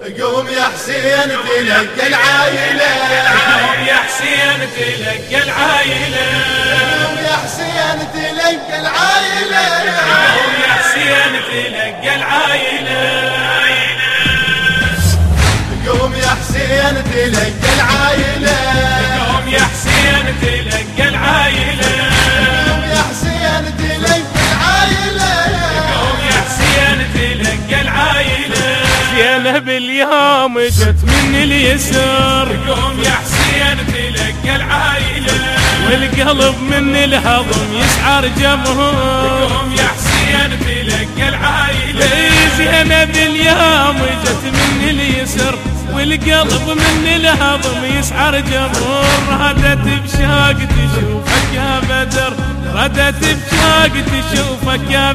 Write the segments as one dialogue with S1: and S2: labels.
S1: قوم يا حسين تلقى العايلة،
S2: قوم يا حسين تلقى العايلة،
S1: قوم يا حسين تلقى العايلة،
S2: قوم يا حسين تلقى العايلة،
S1: قوم يا حسين تلقى العايلة،
S2: قوم يا حسين تلقى العايلة،
S1: قوم يا حسين تلقى العايلة،
S2: قوم يا حسين تلقى العايلة.
S3: زينب اليوم جت من اليسر،
S2: قوم يا حسين تلقى العايلة،
S3: والقلب من الهضم يسعر جمهور.
S2: قوم يا حسين تلقى العايلة،
S3: زينب اليوم جت من اليسر، والقلب من الهضم يسعر جمهور. ردت بشاق تشوفك يا بدر، ردت بشاق تشوفك يا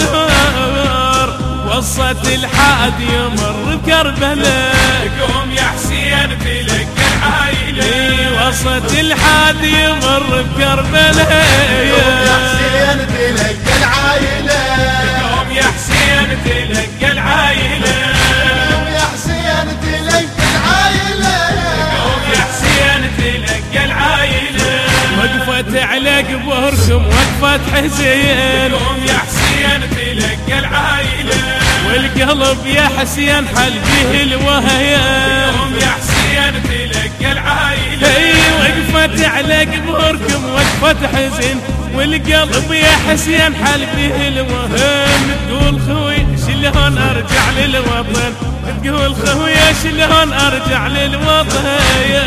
S3: بدر، وصت الحاد يمر بكربلاء.
S2: قوم يا حسين تلقى العايلة،
S3: وصت الحاد يمر بكربلاء.
S1: قوم يا حسين تلقى العايلة،
S2: قوم يا حسين تلقى العايلة،
S1: قوم يا حسين تلقى العايلة،
S2: قوم يا حسين تلقى العايلة.
S3: وقفت على قبوركم وقفت حزين،
S2: قوم يا حسين تلقى العايلة،
S3: والقلب يا حسين حل به الوهيان.
S2: قوم يا حسين تلقى العايلة،
S3: وقفت على قبوركم وقفت حزين، والقلب يا حسين حل به الوهن. تقول خوي شلون ارجع للوطن، تقول خوي شلون ارجع للوطن،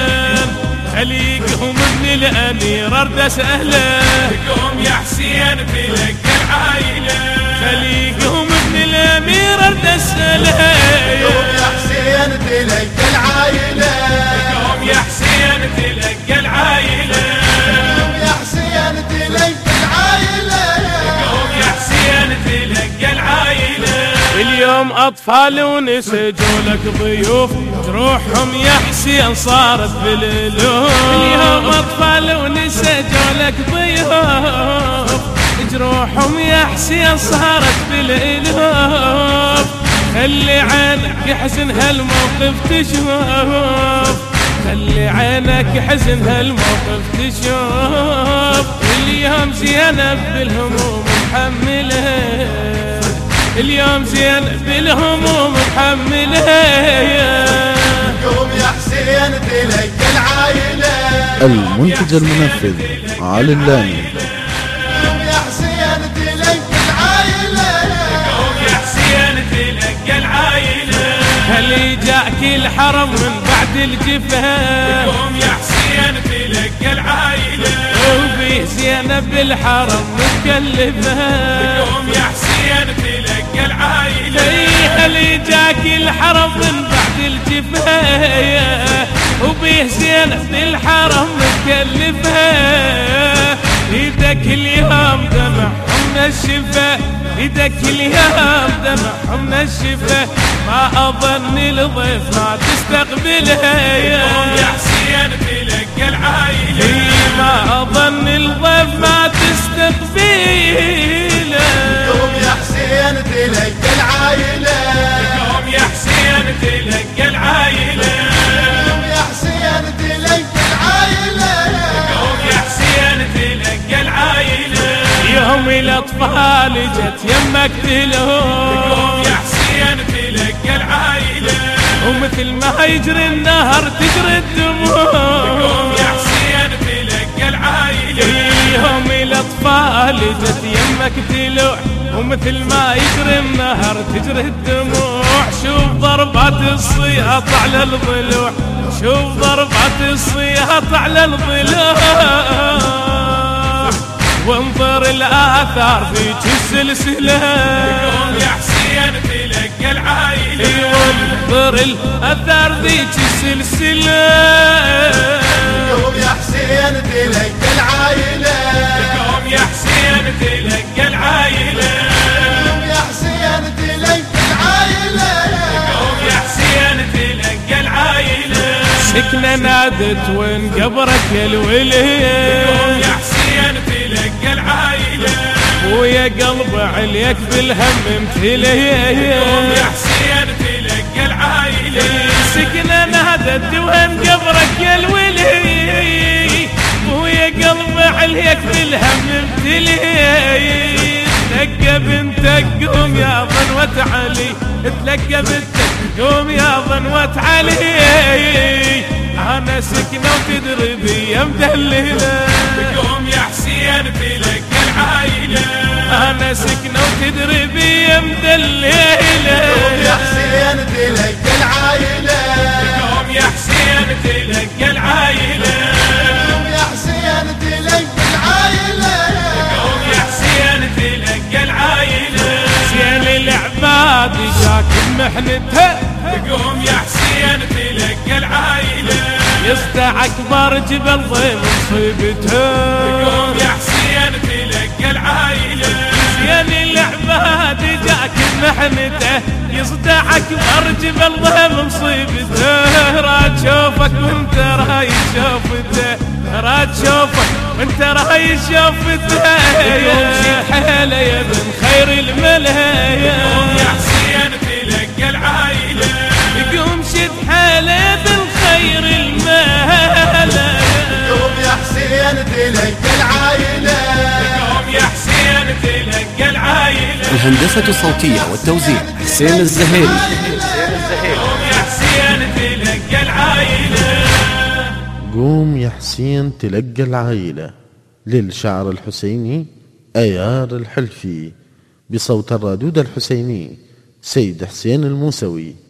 S3: خليقهم ابن الامير ارد اساله.
S2: قوم يا حسين تلقى العايلة،
S3: خليقهم ابن الامير ارد اساله.
S1: قوم يا حسين تلقى العايلة،
S2: قوم يا حسين تلقى العايلة،
S1: قوم يا حسين تلقى العايلة،
S2: قوم يا حسين تلقى العايلة.
S3: اليوم اطفال ونسجوا لك ضيوف، جروحهم يا حسين صارت بالالوف. اليوم اطفال ونسجوا لك ضيوف، جروحهم يا حسين صارت بالالوف. خلي عينك يحزن هالموقف تشوف، خلي عينك حزن هالموقف تشوف. اليوم زينب بالهموم محمله، اليوم زينب بالهموم محمله.
S1: قوم يا حسين تلقى العايلة،
S4: المنتج المنفذ علي اللامي.
S1: قوم يا حسين تلقى العايلة،
S2: قوم يا حسين تلقى العايلة،
S3: هل جاك الحرم من بعد الجفاف،
S2: قوم يا حسين تلقى العايلة،
S3: وفي زينب بالحرم متكلفة.
S2: قوم يا حسين تلقى العايلة،
S3: هل جاك الحرم من بعد الجفاف، وبيه زينب بالحرم متكلفة. ايدك اليوم دمعهم نشفه، ايدك اليوم دمعهم نشفه. ما اظن الضيف ما تستقبله،
S2: قوم يا حسين تلقى العايلة،
S3: ما اظن الضيف ما تستقبله.
S1: قوم يا حسين تلقى العايلة،
S2: قوم يا حسين تلقى العايلة،
S1: قوم يا حسين تلقى العايلة،
S2: قوم يا حسين تلقى العايلة.
S3: يوم الاطفال جت يمك تلهون،
S2: قوم يا حسين تلقى العايلة،
S3: ومثل ما يجري النهر تجري الدموع.
S2: قوم يا حسين تلقى العايلة،
S3: يوم الاطفال جت يمك تلوع، ومثل ما يجري النهر تجري الدموع. شوف ضربات الصياط على الضلوع، شوف ضربات الصياط على الضلوع. وانظر الاثار فيك السلسله،
S2: قوم يا حسين تلقى العايلة،
S3: وانظر الاثار فيك السلسله.
S1: قوم يا حسين تلقى العايلة،
S2: قوم يا حسين تلقى العايلة،
S1: قوم يا حسين تلقى العايلة،
S2: قوم يا حسين تلقى العايلة.
S3: سكنة نادت وين قبرك يا الولي،
S2: قوم يا حسين تلقى العايلة،
S3: ويا قلب عليك بالهم امتلي.
S2: قوم يا حسين تلقى العايلة،
S3: الحاج وين قبرك يا الولي ويا قلبي عليك بالهم مبتلي تلقى بنتك قوم يا ظنوة علي تلقى بنتك قوم يا ظنوة علي انا سكنة وتدري بيا مدللة
S2: قوم يا حسين تلقى العايلة
S3: انا سكنة وتدري بيا مدللة
S1: قوم يا حسين تلقى العايلة
S2: قوم يا حسين تلقى العايلة
S1: قوم يا حسين تلقى العايلة
S2: قوم يا حسين تلقى العايلة
S3: حسين العباد جاك بمحنتها
S2: قوم يا حسين تلقى العايلة
S3: يصدع اكبر جبل ضيم مصيبتها
S2: قوم يا حسين تلقى العايلة
S3: حسين العباد جاك بمحنته يصدع اكبر جبل ضيم مصيبته راد شوفك وانت راي شوفته راد شوفك وانت راي شوفته يا حيله يا ابن خير الملايا
S2: قوم يا حسين تلقى العايلة
S3: قوم شد حيله يا ابن خير الملايا
S1: قوم يا حسين تلقى العايلة
S2: قوم يا حسين تلقى العايلة
S5: الهندسة الصوتية والتوزيع حسين الزهيري.
S2: قوم يا حسين تلقى العايلة
S4: قوم يا حسين تلقى العايلة للشعر الحسيني أيار الحلفي بصوت الرادود الحسيني سيد حسين الموسوي.